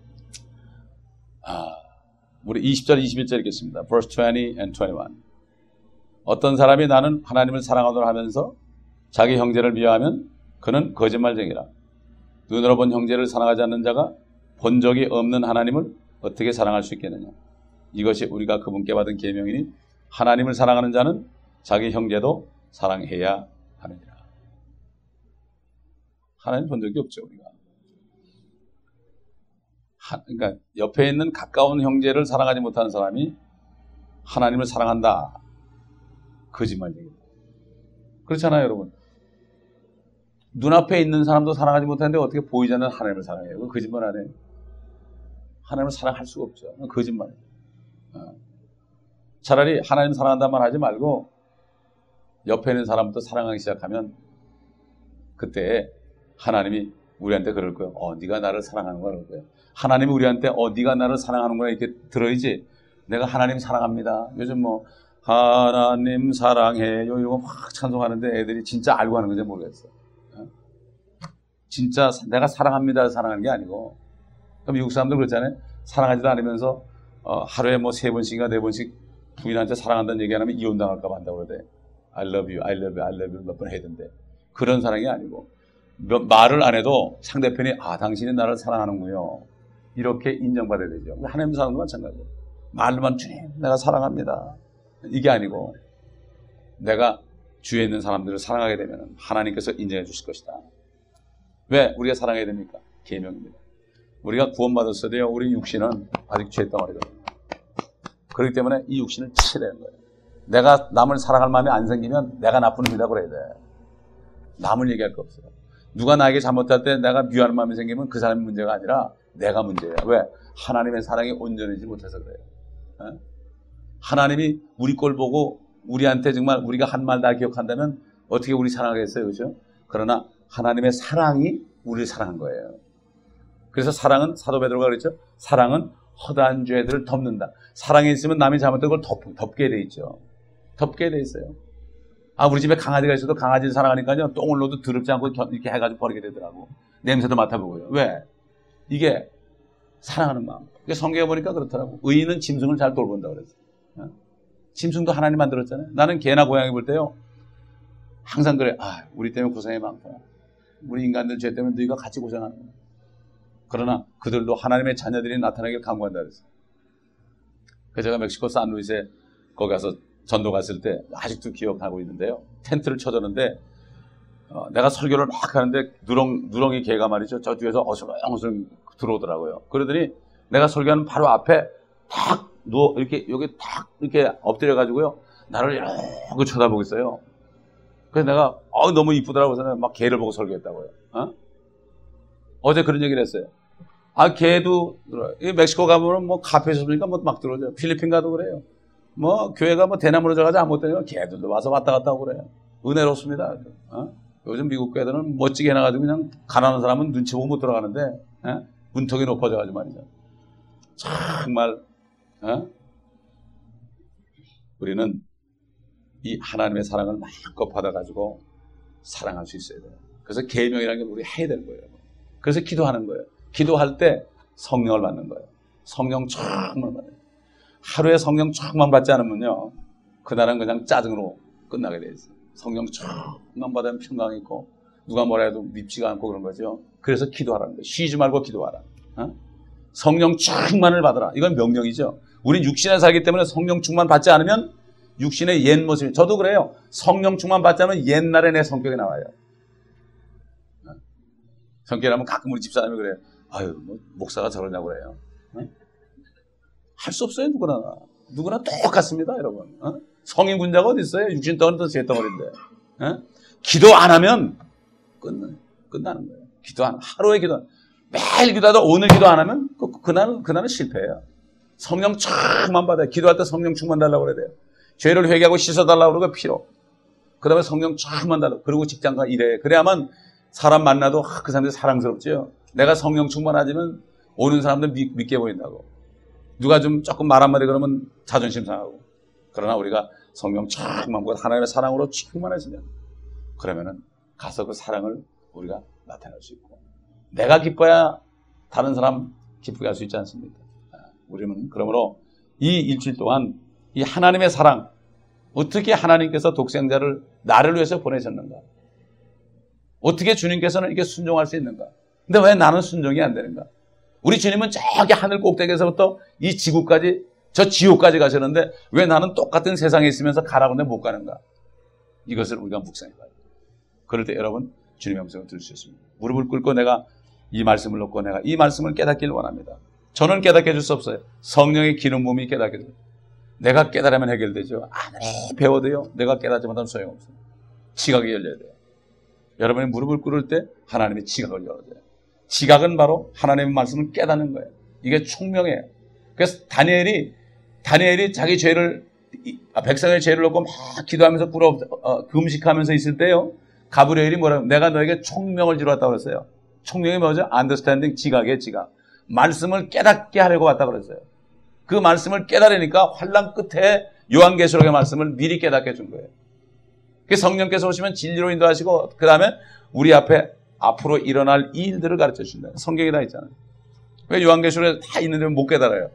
우리 20절, 21절 읽겠습니다. Verse 20 and 21. 어떤 사람이 나는 하나님을 사랑하노라 하면서 자기 형제를 미워하면 그는 거짓말쟁이라. 눈으로 본 형제를 사랑하지 않는 자가 본 적이 없는 하나님을 어떻게 사랑할 수 있겠느냐. 이것이 우리가 그분께 받은 계명이니 하나님을 사랑하는 자는 자기 형제도 사랑해야 하느니라. 하나님 본 적이 없죠, 우리가. 그러니까 옆에 있는 가까운 형제를 사랑하지 못하는 사람이 하나님을 사랑한다. 거짓말입니다. 그렇잖아요, 여러분. 눈앞에 있는 사람도 사랑하지 못하는데 어떻게 보이지 않는 하나님을 사랑해요? 그건 거짓말 안 해요. 하나님을 사랑할 수가 없죠. 그건 거짓말이에요. 차라리 하나님 사랑한다는 말 하지 말고 옆에 있는 사람부터 사랑하기 시작하면 그때 하나님이 우리한테 그럴 거예요. 네가 나를 사랑하는 거야. 그럴 거예요. 하나님이 우리한테 네가 나를 사랑하는 거야 이렇게 들어야지. 내가 하나님 사랑합니다. 요즘 뭐 하나님 사랑해요 이거 막 찬송하는데 애들이 진짜 알고 하는 건지 모르겠어요. 진짜 내가 사랑합니다 사랑하는 게 아니고. 그럼 미국 사람들 그렇잖아요. 사랑하지도 않으면서 하루에 뭐 3번씩인가 4번씩 부인한테 사랑한다는 얘기 안 하면 이혼당할까 봐 한다고 그러대. I love you, I love you, I love you 몇 번 해야 된대. 그런 사랑이 아니고 말을 안 해도 상대편이 당신이 나를 사랑하는군요. 이렇게 인정받아야 되죠. 하나님 사랑도 마찬가지예요. 말로만 주님 내가 사랑합니다. 이게 아니고 내가 주위에 있는 사람들을 사랑하게 되면 하나님께서 인정해 주실 것이다. 왜 우리가 사랑해야 됩니까? 계명입니다. 우리가 구원받았어도요, 우리 육신은 아직 죄 덩어리거든요. 그렇기 때문에 이 육신을 치려야 되는 거예요. 내가 남을 사랑할 마음이 안 생기면 내가 나쁜 놈이라고 그래야 돼. 남을 얘기할 거 없어요. 누가 나에게 잘못할 때 내가 미워하는 마음이 생기면 그 사람이 문제가 아니라 내가 문제예요. 왜? 하나님의 사랑이 온전하지 못해서 그래요. 에? 하나님이 우리 꼴 보고 우리한테 정말 우리가 한 말 다 기억한다면 어떻게 우리 사랑하겠어요? 그렇죠? 그러나 하나님의 사랑이 우리를 사랑한 거예요. 그래서 사랑은 사도 베드로가 그랬죠. 사랑은 허다한 죄들을 덮는다. 사랑이 있으면 남이 잘못된 걸 덮게 돼 있죠. 덮게 돼 있어요. 우리 집에 강아지가 있어도 강아지를 사랑하니까요. 똥을 넣어도 더럽지 않고 이렇게 해가지고 버리게 되더라고. 냄새도 맡아보고요. 왜? 이게 사랑하는 마음. 성경에 보니까 그렇더라고. 의인은 짐승을 잘 돌본다 그랬어요. 짐승도 하나님 만들었잖아요. 나는 개나 고양이 볼 때요. 항상 그래. 우리 때문에 고생이 많구나. 우리 인간들 죄 때문에 너희가 같이 고생하는 거야. 그러나 그들도 하나님의 자녀들이 나타나길 간구한다 그랬어요. 그래서 제가 멕시코 산루이스에 거기 가서 전도 갔을 때 아직도 기억하고 있는데요. 텐트를 쳐줬는데 내가 설교를 막 하는데 누렁이 개가 말이죠. 저쪽에서 어슬렁어슬렁 들어오더라고요. 그러더니 내가 설교하는 바로 앞에 탁 누워 이렇게 여기 탁 이렇게 엎드려 가지고요. 나를 이렇게 쳐다보고 있어요. 그래서 내가 너무 이쁘더라고요. 그래서 막 개를 보고 설교했다고요. 어제 그런 얘기를 했어요. 개도 들어요. 멕시코 가면 뭐 카페에서 보니까 뭐 막 들어오죠. 필리핀 가도 그래요. 뭐 교회가 뭐 대나무로 져가지고 아무 때나 개들도 와서 왔다 갔다 하고 그래요. 은혜롭습니다. 요즘 미국 교회들은 멋지게 해놔가지고 그냥 가난한 사람은 눈치 보고 못 들어가는데 문턱이 높아져가지고 말이죠. 정말 우리는 이 하나님의 사랑을 마음껏 받아가지고 사랑할 수 있어야 돼요. 그래서 계명이라는 게 우리 해야 되는 거예요. 그래서 기도하는 거예요. 기도할 때 성령을 받는 거예요. 성령 쫙만 받아요. 하루에 성령 쫙만 받지 않으면요, 그날은 그냥 짜증으로 끝나게 돼 있어요. 성령 쫙만 받으면 평강이 있고 누가 뭐라 해도 밉지가 않고 그런 거죠. 그래서 기도하라는 거예요. 쉬지 말고 기도하라. 성령 충만을 받아라. 이건 명령이죠. 우린 육신에 살기 때문에 성령 충만 받지 않으면 육신의 옛 모습이, 저도 그래요. 성령 충만 받지 않으면 옛날에 내 성격이 나와요. 성격이라면 가끔 우리 집사람이 그래요. 뭐 목사가 저러냐고 그래요. 할 수 없어요. 누구나 똑같습니다, 여러분. 성인 군자가 어디 있어요? 육신 덩어리도 제 덩어리인데. 기도 안 하면 끝나는 거예요. 하루에 매일 기도하다 오늘 기도 안 하면 그날은 실패해요. 성령 충만 받아요. 기도할 때 성령 충만 달라고 그래야 돼요. 죄를 회개하고 씻어달라고 그러고 피로. 그 다음에 성령 충만 달라고. 그리고 직장가 일해. 그래야만 사람 만나도 그 사람들이 사랑스럽죠. 내가 성령 충만하지만 오는 사람들 믿게 보인다고. 누가 조금 말 한마디 그러면 자존심 상하고. 그러나 우리가 성령 충만 받고 하나님의 사랑으로 충만해지면 그러면은 가서 그 사랑을 우리가 나타낼 수 있고, 내가 기뻐야 다른 사람 기쁘게 할 수 있지 않습니까? 우리는 그러므로 이 일주일 동안 이 하나님의 사랑, 어떻게 하나님께서 독생자를 나를 위해서 보내셨는가? 어떻게 주님께서는 이렇게 순종할 수 있는가? 근데 왜 나는 순종이 안 되는가? 우리 주님은 저기 하늘 꼭대기에서부터 이 지구까지, 저 지옥까지 가셨는데 왜 나는 똑같은 세상에 있으면서 가라고 하는데 못 가는가? 이것을 우리가 묵상해 봐요. 그럴 때 여러분 주님의 음성을 들을 수 있습니다. 무릎을 꿇고 내가 이 말씀을 놓고 내가 이 말씀을 깨닫기를 원합니다. 저는 깨닫게 해줄 수 없어요. 성령의 기름 부음이 깨닫게 해줘요. 내가 깨달으면 해결되죠. 아무리 배워도요, 내가 깨닫지 못하면 소용없어요. 지각이 열려야 돼요. 여러분이 무릎을 꿇을 때 하나님의 지각을 열어줘요. 지각은 바로 하나님의 말씀을 깨닫는 거예요. 이게 총명이에요. 그래서 다니엘이 자기 죄를, 백성의 죄를 놓고 막 기도하면서 금식하면서 있을 때요, 가브리엘이 뭐라고, 내가 너에게 총명을 주러 왔다고 그랬어요. 총명이 뭐죠? understanding, 지각이에요, 지각. 말씀을 깨닫게 하려고 왔다고 그랬어요. 그 말씀을 깨달으니까 환난 끝에 요한계시록의 말씀을 미리 깨닫게 해준 거예요. 그 성령께서 오시면 진리로 인도하시고, 그 다음에 우리 앞에 앞으로 일어날 이 일들을 가르쳐 주신다. 성경에 다 있잖아요. 왜 요한계시록에 다 있는데 못 깨달아요?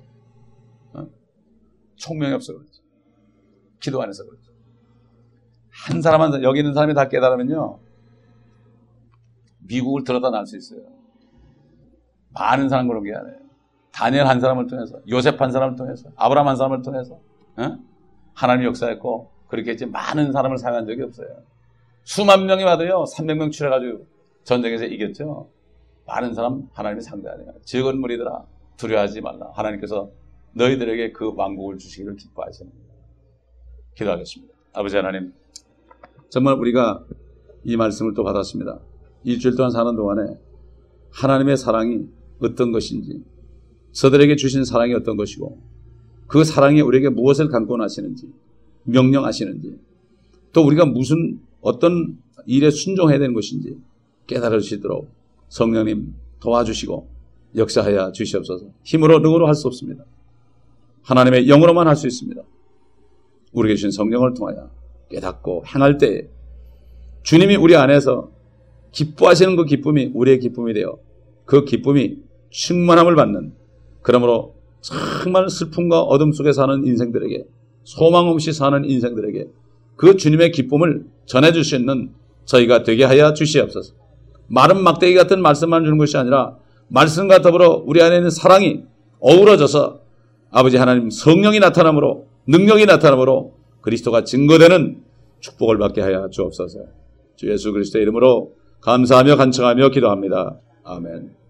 총명이 없어 그렇죠. 기도 안 해서 그렇죠. 한 사람 여기 있는 사람이 다 깨달으면요, 미국을 들어다 날 수 있어요. 많은 사람 그런 게 아니에요. 다니엘 한 사람을 통해서, 요셉 한 사람을 통해서, 아브라함 한 사람을 통해서 하나님 역사했고 그렇게 이제 많은 사람을 사용한 적이 없어요. 수만 명이 와도요 300명 출해가지고 전쟁에서 이겼죠. 많은 사람 하나님이 상대하네요. 적은 무리들아 두려워하지 말라. 하나님께서 너희들에게 그 왕국을 주시기를 기뻐하시는 거예요. 기도하겠습니다. 아버지 하나님, 정말 우리가 이 말씀을 또 받았습니다. 일주일 동안 사는 동안에 하나님의 사랑이 어떤 것인지, 저들에게 주신 사랑이 어떤 것이고, 그 사랑이 우리에게 무엇을 강권하시는지, 명령하시는지, 또 우리가 어떤 일에 순종해야 되는 것인지 깨달을 수 있도록 성령님 도와주시고 역사하여 주시옵소서. 힘으로 능으로 할 수 없습니다. 하나님의 영으로만 할 수 있습니다. 우리에게 주신 성령을 통하여 깨닫고 행할 때에 주님이 우리 안에서 기뻐하시는 그 기쁨이 우리의 기쁨이 되어 그 기쁨이 충만함을 받는, 그러므로 정말 슬픔과 어둠 속에 사는 인생들에게, 소망 없이 사는 인생들에게 그 주님의 기쁨을 전해줄 수 있는 저희가 되게 하여 주시옵소서. 마른 막대기 같은 말씀만 주는 것이 아니라 말씀과 더불어 우리 안에 있는 사랑이 어우러져서 아버지 하나님 성령이 나타남으로, 능력이 나타남으로 그리스도가 증거되는 축복을 받게 하여 주옵소서. 주 예수 그리스도의 이름으로 감사하며 간청하며 기도합니다. 아멘.